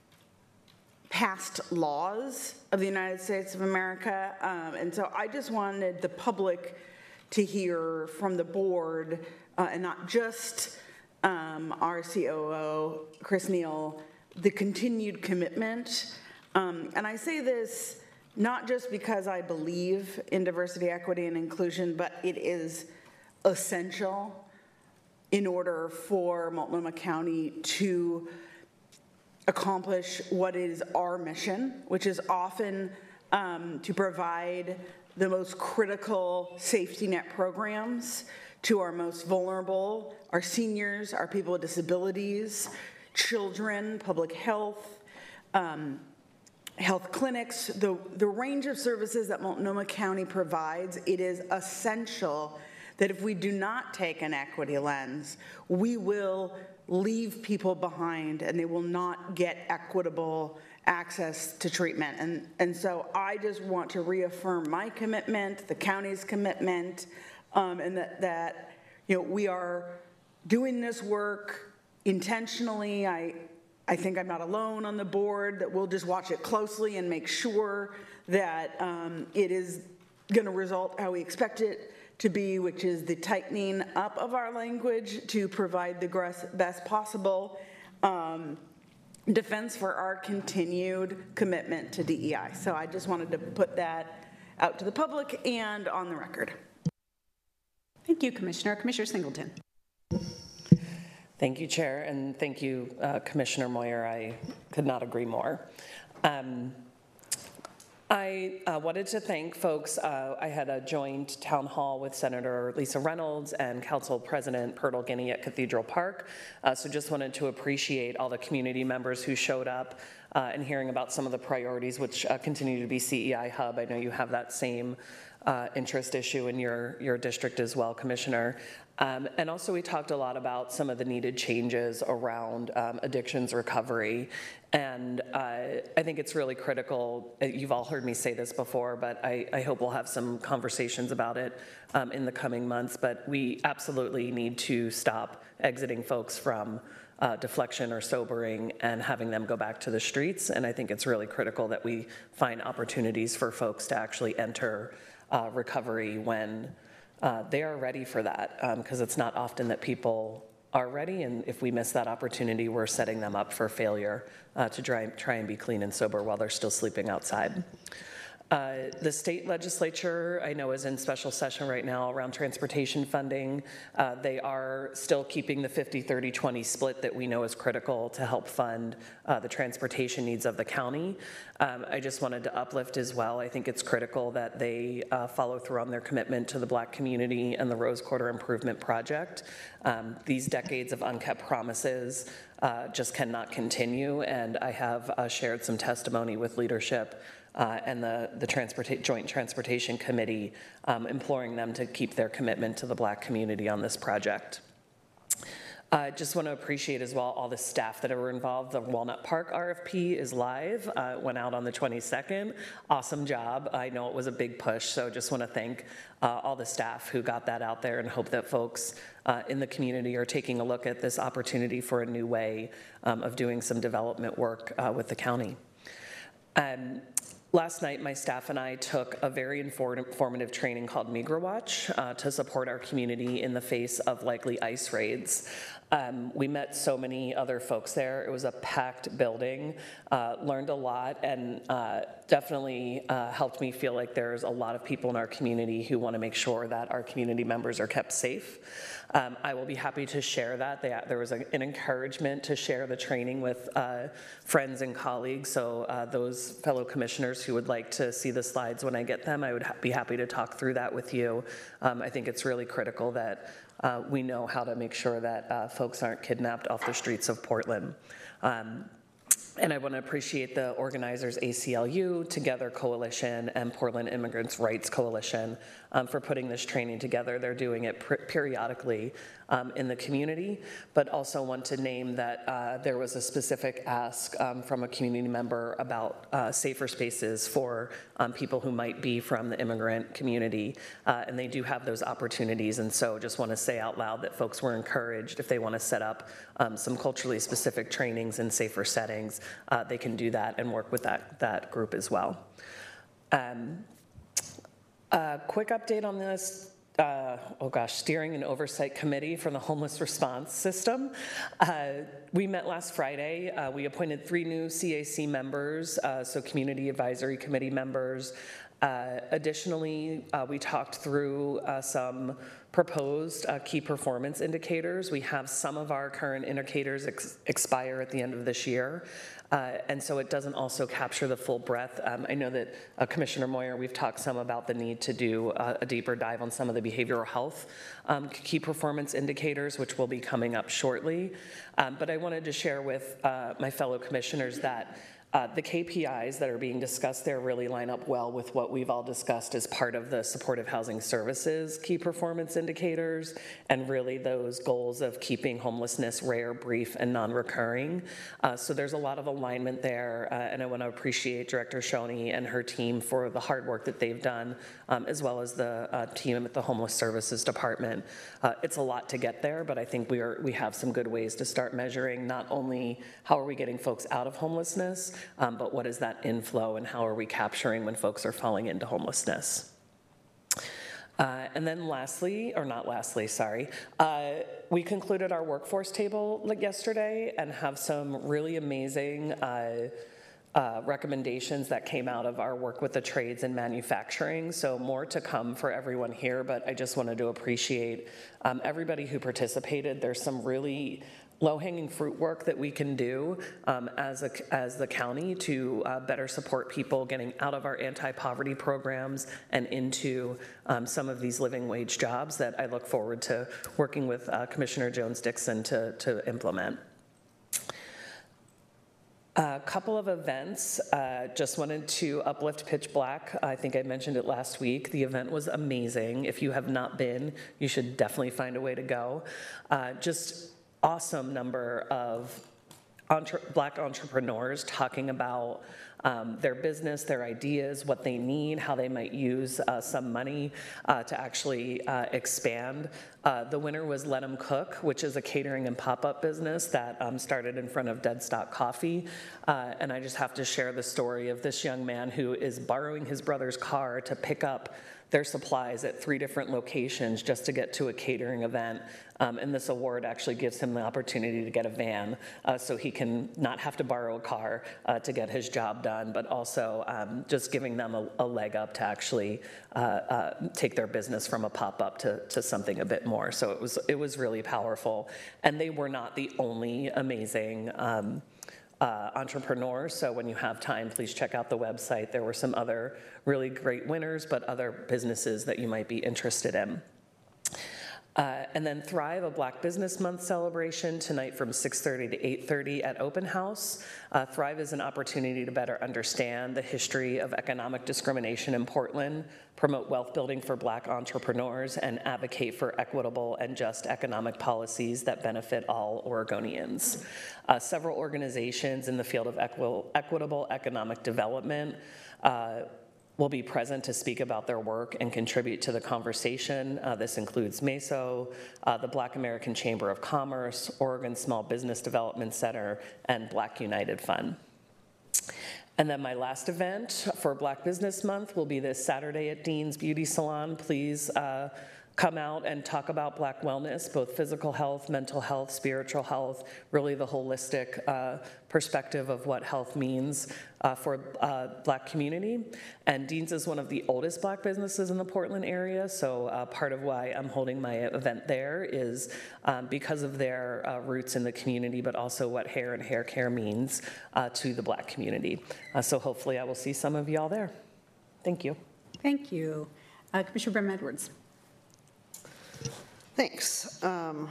past laws of the United States of America. And so I just wanted the public to hear from the board, and not just our COO, Chris Neal, the continued commitment. And I say this not just because I believe in diversity, equity, and inclusion, but it is essential in order for Multnomah County to accomplish what is our mission, which is often to provide the most critical safety net programs to our most vulnerable, our seniors, our people with disabilities, children, public health, health clinics, the range of services that Multnomah County provides. It is essential that if we do not take an equity lens, we will leave people behind and they will not get equitable access to treatment. And so I just want to reaffirm my commitment, the county's commitment, and that we are doing this work intentionally. I think I'm not alone on the board, that we'll just watch it closely and make sure that it is going to result how we expect it to be, which is the tightening up of our language to provide the best possible defense for our continued commitment to DEI. So I just wanted to put that out to the public and on the record. Thank you, Commissioner. Commissioner Singleton. Thank you, Chair, and thank you, Commissioner Moyer. I could not agree more. I wanted to thank folks. I had a joint town hall with Senator Lisa Reynolds and Council President Purtle Guinea at Cathedral Park. So just wanted to appreciate all the community members who showed up and hearing about some of the priorities, which continue to be CEI Hub. I know you have that same interest issue in your district as well, Commissioner. And also we talked a lot about some of the needed changes around addictions recovery. And I think it's really critical. You've all heard me say this before, but I hope we'll have some conversations about it in the coming months. But we absolutely need to stop exiting folks from deflection or sobering and having them go back to the streets. And I think it's really critical that we find opportunities for folks to actually enter recovery when they are ready for that, because it's not often that people are ready, and if we miss that opportunity, we're setting them up for failure to try and be clean and sober while they're still sleeping outside. The state legislature, I know, is in special session right now around transportation funding. They are still keeping the 50-30-20 split that we know is critical to help fund the transportation needs of the county. I just wanted to uplift as well. I think it's critical that they follow through on their commitment to the Black community and the Rose Quarter Improvement Project. These decades of unkept promises just cannot continue. And I have shared some testimony with leadership and the Joint Transportation Committee, imploring them to keep their commitment to the Black community on this project. I just want to appreciate as well all the staff that were involved. The Walnut Park RFP is live. It went out on the 22nd. Awesome job. I know it was a big push, so just want to thank all the staff who got that out there, and hope that folks in the community are taking a look at this opportunity for a new way of doing some development work with the county. Last night, my staff and I took a very informative training called Migra Watch to support our community in the face of likely ICE raids. We met so many other folks there. It was a packed building, learned a lot, and definitely helped me feel like there's a lot of people in our community who want to make sure that our community members are kept safe. I will be happy to share that. There was an encouragement to share the training with friends and colleagues, so those fellow commissioners who would like to see the slides when I get them, I would be happy to talk through that with you. I think it's really critical that we know how to make sure that folks aren't kidnapped off the streets of Portland. And I want to appreciate the organizers ACLU, Together Coalition, and Portland Immigrants' Rights Coalition for putting this training together. They're doing it periodically in the community, but also want to name that there was a specific ask from a community member about safer spaces for people who might be from the immigrant community, and they do have those opportunities. And so just want to say out loud that folks were encouraged, if they want to set up some culturally specific trainings in safer settings, they can do that and work with that group as well. Quick update on this. Steering and Oversight Committee for the Homeless Response System. We met last Friday. We appointed 3 new CAC members, so Community Advisory Committee members. Additionally, we talked through some proposed key performance indicators. We have some of our current indicators expire at the end of this year. And so it doesn't also capture the full breadth. I know that Commissioner Moyer, we've talked some about the need to do a deeper dive on some of the behavioral health key performance indicators, which will be coming up shortly. But I wanted to share with my fellow commissioners that the KPIs that are being discussed there really line up well with what we've all discussed as part of the supportive housing services key performance indicators, and really those goals of keeping homelessness rare, brief, and non-recurring. So there's a lot of alignment there, and I want to appreciate Director Shoney and her team for the hard work that they've done, as well as the team at the Homeless Services Department. It's a lot to get there, but I think we have some good ways to start measuring not only how are we getting folks out of homelessness, but what is that inflow and how are we capturing when folks are falling into homelessness? And then lastly, or not lastly, sorry, we concluded our workforce table yesterday and have some really amazing recommendations that came out of our work with the trades and manufacturing. So more to come for everyone here, but I just wanted to appreciate everybody who participated. There's some really low-hanging fruit work that we can do as the county to better support people getting out of our anti-poverty programs and into some of these living wage jobs that I look forward to working with Commissioner Jones-Dixon to implement. A couple of events. Just wanted to uplift Pitch Black. I think I mentioned it last week. The event was amazing. If you have not been, you should definitely find a way to go. Just awesome number of Black entrepreneurs talking about their business, their ideas, what they need, how they might use some money to actually expand. The winner was Let 'Em Cook, which is a catering and pop-up business that started in front of Deadstock Coffee. And I just have to share the story of this young man who is borrowing his brother's car to pick up their supplies at 3 different locations just to get to a catering event. And this award actually gives him the opportunity to get a van so he can not have to borrow a car to get his job done, but also just giving them a leg up to actually take their business from a pop-up to something a bit more. So it was really powerful. And they were not the only amazing entrepreneurs. So when you have time, please check out the website. There were some other really great winners, but other businesses that you might be interested in. And then Thrive, a Black Business Month celebration tonight from 6:30 to 8:30 at Open House. Thrive is an opportunity to better understand the history of economic discrimination in Portland, promote wealth building for Black entrepreneurs, and advocate for equitable and just economic policies that benefit all Oregonians. Several organizations in the field of equitable economic development will be present to speak about their work and contribute to the conversation. This includes MESO, the Black American Chamber of Commerce, Oregon Small Business Development Center, and Black United Fund. And then my last event for Black Business Month will be this Saturday at Dean's Beauty Salon. Please come out and talk about Black wellness, both physical health, mental health, spiritual health, really the holistic perspective of what health means for Black community. And Dean's is one of the oldest Black businesses in the Portland area, so part of why I'm holding my event there is because of their roots in the community, but also what hair and hair care means to the Black community. So hopefully I will see some of y'all there. Thank you. Thank you. Commissioner Brim Edwards. Thanks.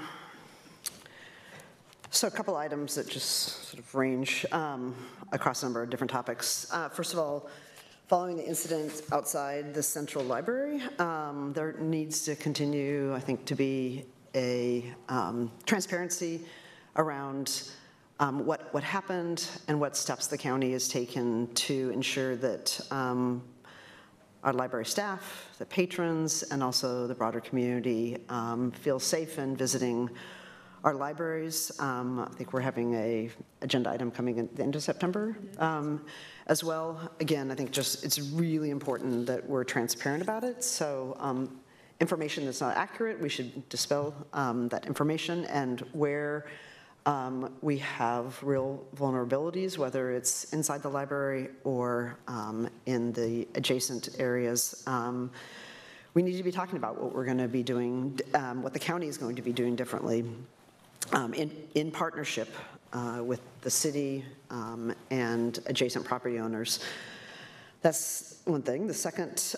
So a couple items that just sort of range across a number of different topics. First of all, following the incident outside the Central Library, there needs to continue, I think, to be a transparency around what happened and what steps the county has taken to ensure that our library staff, the patrons, and also the broader community feel safe in visiting our libraries. I think we're having an agenda item coming at the end of September as well. Again, I think just it's really important that we're transparent about it. So information that's not accurate, we should dispel that information, and where we have real vulnerabilities, whether it's inside the library or in the adjacent areas. We need to be talking about what we're going to be doing, what the county is going to be doing differently in partnership with the city and adjacent property owners. That's one thing. The second,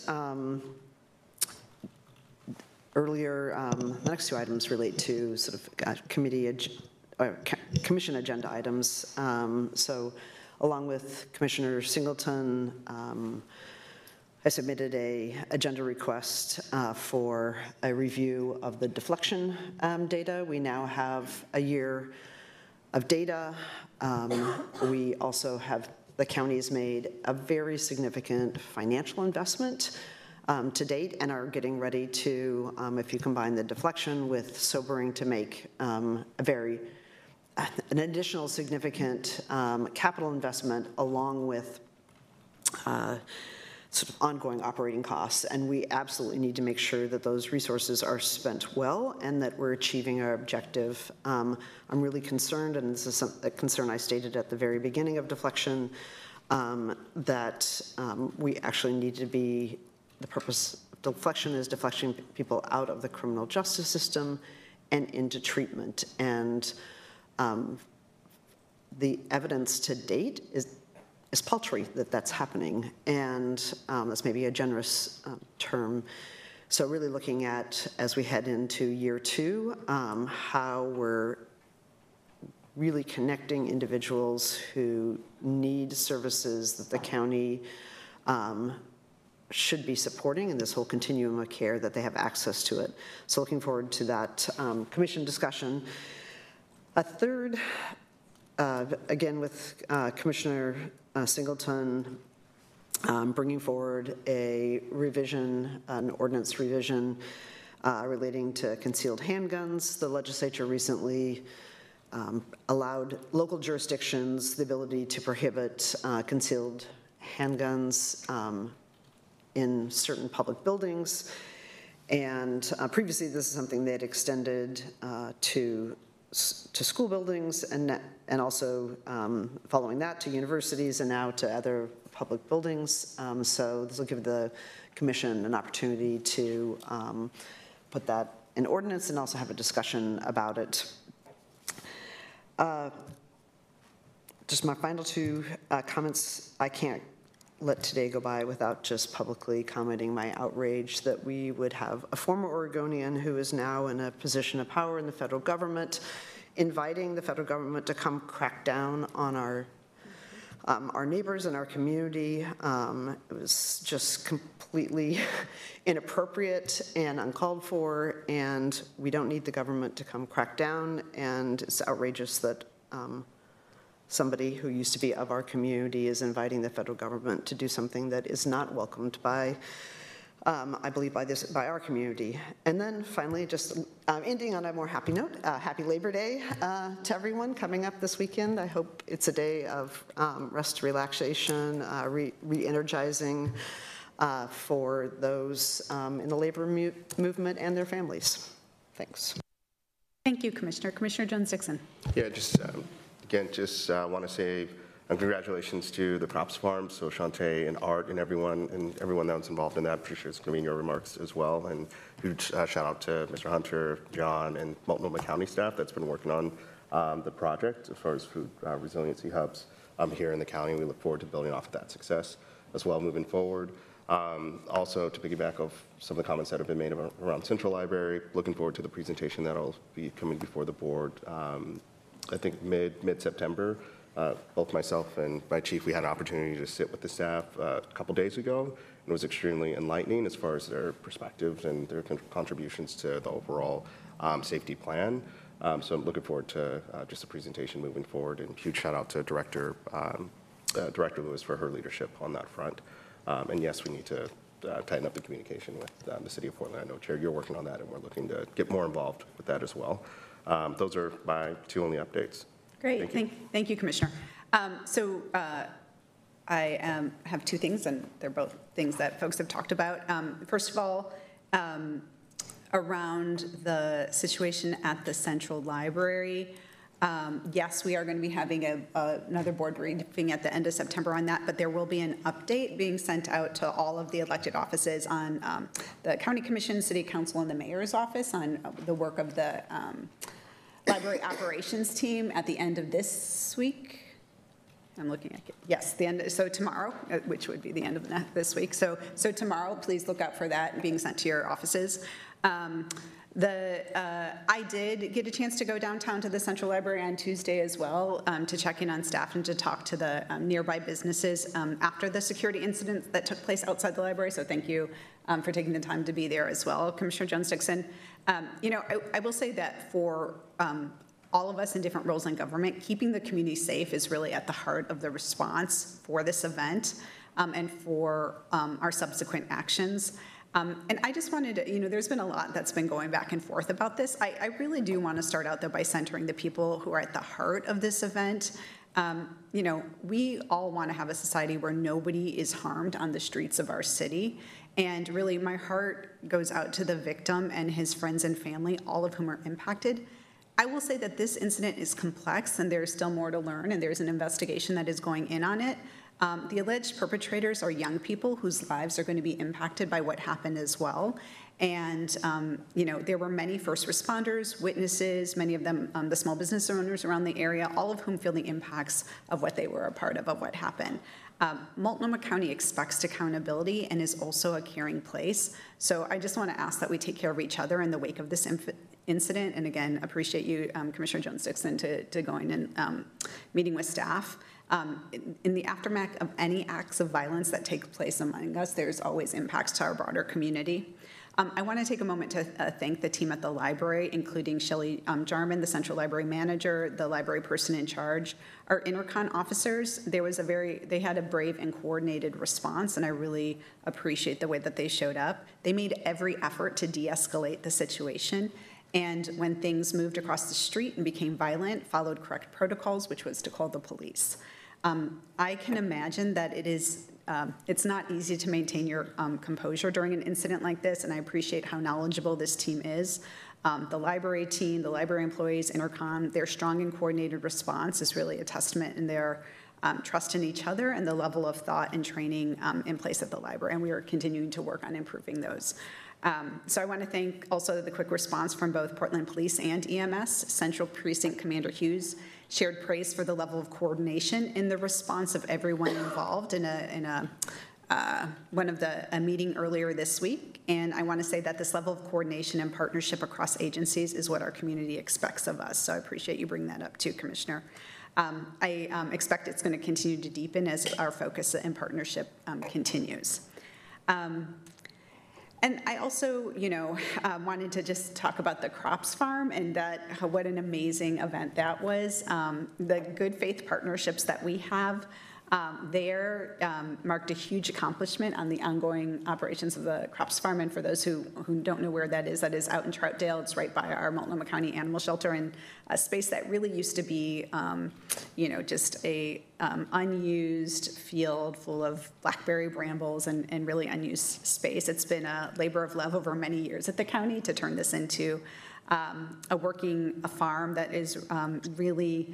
earlier, the next two items relate to sort of commission agenda items. So along with Commissioner Singleton, I submitted an agenda request for a review of the deflection data. We now have a year of data. We also have, the county has made a very significant financial investment to date and are getting ready to, if you combine the deflection with sobering, to make an additional significant capital investment along with sort of ongoing operating costs. And we absolutely need to make sure that those resources are spent well and that we're achieving our objective. I'm really concerned, and this is a concern I stated at the very beginning of deflection, that we actually need to be, the purpose of deflection is deflecting people out of the criminal justice system and into treatment. And the evidence to date is paltry that that's happening, and that's maybe a generous term. So really looking at, as we head into year two, how we're really connecting individuals who need services that the county should be supporting in this whole continuum of care, that they have access to it. So looking forward to that commission discussion. A third, again with Commissioner Singleton, bringing forward a revision, an ordinance revision relating to concealed handguns. The legislature recently allowed local jurisdictions the ability to prohibit concealed handguns in certain public buildings. And previously, this is something they had extended to school buildings, and also following that to universities, and now to other public buildings. So this will give the commission an opportunity to put that in ordinance and also have a discussion about it. Just my final two comments. I can't let today go by without just publicly commenting my outrage that we would have a former Oregonian who is now in a position of power in the federal government inviting the federal government to come crack down on our neighbors and our community. It was just completely inappropriate and uncalled for, and we don't need the government to come crack down, and it's outrageous that somebody who used to be of our community is inviting the federal government to do something that is not welcomed by, I believe, by our community. And then finally, just ending on a more happy note, happy Labor Day to everyone coming up this weekend. I hope it's a day of rest, relaxation, re-energizing for those in the labor movement and their families. Thanks. Thank you, Commissioner. Commissioner Jones-Dickson. Yeah, just again, just want to say congratulations to the Crops Farm, so Shantae and Art and everyone that was involved in that. I'm pretty sure it's going to be in your remarks as well. And huge shout out to Mr. Hunter, John, and Multnomah County staff that's been working on the project as far as food resiliency hubs here in the county. We look forward to building off of that success as well moving forward. Also, to piggyback off some of the comments that have been made around Central Library, looking forward to the presentation that'll be coming before the board. I think mid-September. Both myself and my chief, we had an opportunity to sit with the staff a couple days ago, and it was extremely enlightening as far as their perspectives and their contributions to the overall safety plan. So I'm looking forward to just the presentation moving forward, and huge shout out to Director Lewis for her leadership on that front. And yes, we need to tighten up the communication with the City of Portland. I know, Chair, you're working on that, and we're looking to get more involved with that as well. Those are my two only updates. Great. Thank you, Commissioner. I have two things, and they're both things that folks have talked about. First of all, around the situation at the Central Library, yes, we are going to be having another board briefing at the end of September on that, but there will be an update being sent out to all of the elected offices on the County Commission, City Council, and the Mayor's office on the work of the Library Operations team at the end of this week. I'm looking at it. Yes, the end. So tomorrow, which would be the end of this week. So tomorrow, please look out for that being sent to your offices. I did get a chance to go downtown to the Central Library on Tuesday as well to check in on staff and to talk to the nearby businesses after the security incident that took place outside the library. So thank you for taking the time to be there as well, Commissioner Jones-Dickson. I will say that for all of us in different roles in government, keeping the community safe is really at the heart of the response for this event and for our subsequent actions. And I just wanted to, there's been a lot that's been going back and forth about this. I really do want to start out, though, by centering the people who are at the heart of this event. We all want to have a society where nobody is harmed on the streets of our city. And really, my heart goes out to the victim and his friends and family, all of whom are impacted. I will say that this incident is complex, and there's still more to learn, and there's an investigation that is going in on it. The alleged perpetrators are young people whose lives are going to be impacted by what happened as well. And, there were many first responders, witnesses, many of them the small business owners around the area, all of whom feel the impacts of what they were a part of what happened. Multnomah County expects accountability and is also a caring place. So I just want to ask that we take care of each other in the wake of this incident. And again, appreciate you, Commissioner Jones-Dickson, to going and meeting with staff. In the aftermath of any acts of violence that take place among us, there's always impacts to our broader community. I want to take a moment to thank the team at the library, including Shelley Jarman, the Central Library Manager, the library person in charge, our intercon officers. They had a brave and coordinated response, and I really appreciate the way that they showed up. They made every effort to de-escalate the situation, and when things moved across the street and became violent, followed correct protocols, which was to call the police. I can imagine that it's not easy to maintain your composure during an incident like this, and I appreciate how knowledgeable this team is. The library team, the library employees, Intercom, their strong and coordinated response is really a testament in their trust in each other and the level of thought and training in place at the library, and we are continuing to work on improving those. So I want to thank also the quick response from both Portland Police and EMS, Central Precinct Commander Hughes, shared praise for the level of coordination in the response of everyone involved in a meeting earlier this week. And I want to say that this level of coordination and partnership across agencies is what our community expects of us. So I appreciate you bringing that up too, Commissioner. I expect it's going to continue to deepen as our focus and partnership continues. And I also, wanted to just talk about the Crops Farm and what an amazing event that was. The good faith partnerships that we have there marked a huge accomplishment on the ongoing operations of the Crops Farm. And for those who don't know where that is out in Troutdale. It's right by our Multnomah County Animal Shelter, and a space that really used to be, just a unused field full of blackberry brambles and really unused space. It's been a labor of love over many years at the county to turn this into a farm that is really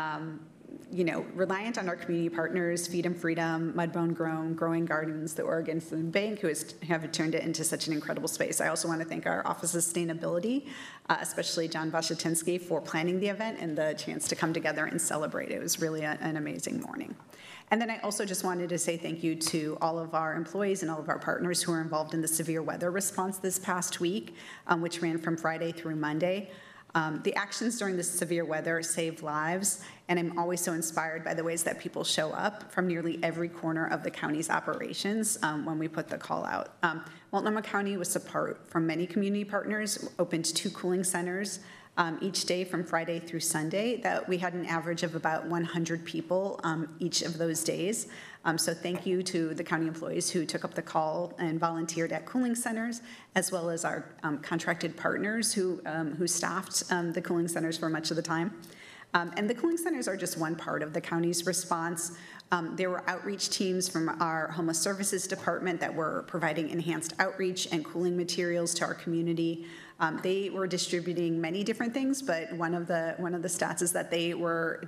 reliant on our community partners, Feed 'em Freedom, Mudbone Grown, Growing Gardens, the Oregon Food Bank, who have turned it into such an incredible space. I also want to thank our Office of Sustainability, especially John Vashetinsky, for planning the event and the chance to come together and celebrate. It was really an amazing morning. And then I also just wanted to say thank you to all of our employees and all of our partners who were involved in the severe weather response this past week, which ran from Friday through Monday. The actions during this severe weather saved lives, and I'm always so inspired by the ways that people show up from nearly every corner of the county's operations when we put the call out. Multnomah County was support from many community partners, opened 2 cooling centers each day from Friday through Sunday, that we had an average of about 100 people each of those days. So thank you to the county employees who took up the call and volunteered at cooling centers, as well as our contracted partners who staffed the cooling centers for much of the time. And the cooling centers are just one part of the county's response. There were outreach teams from our Homeless Services Department that were providing enhanced outreach and cooling materials to our community. They were distributing many different things, but one of the stats is that they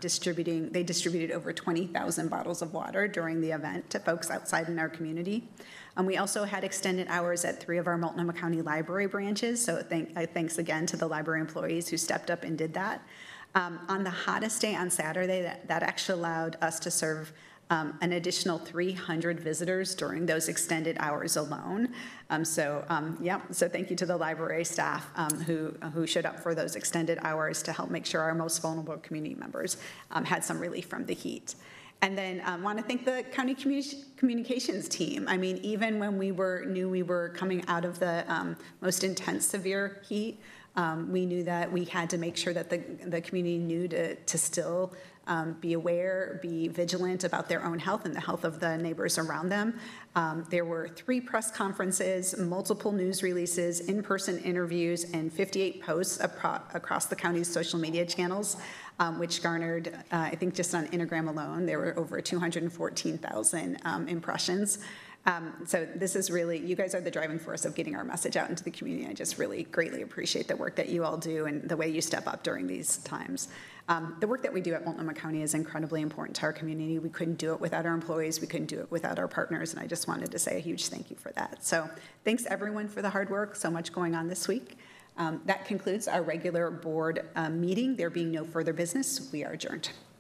distributed over 20,000 bottles of water during the event to folks outside in our community. We also had extended hours at 3 of our Multnomah County Library branches, so thanks again to the library employees who stepped up and did that. On the hottest day on Saturday, that actually allowed us to serve an additional 300 visitors during those extended hours alone. So thank you to the library staff who showed up for those extended hours to help make sure our most vulnerable community members had some relief from the heat. And then I want to thank the county communications team. I mean, even when we knew we were coming out of the most intense severe heat, we knew that we had to make sure that the community knew to still be aware, be vigilant about their own health and the health of the neighbors around them. There were 3 press conferences, multiple news releases, in-person interviews, and 58 posts across the county's social media channels, which garnered, I think just on Instagram alone, there were over 214,000 impressions. So this is really, you guys are the driving force of getting our message out into the community. I just really greatly appreciate the work that you all do and the way you step up during these times. The work that we do at Multnomah County is incredibly important to our community. We couldn't do it without our employees. We couldn't do it without our partners, and I just wanted to say a huge thank you for that. So thanks everyone for the hard work. So much going on this week. That concludes our regular board meeting. There being no further business, we are adjourned.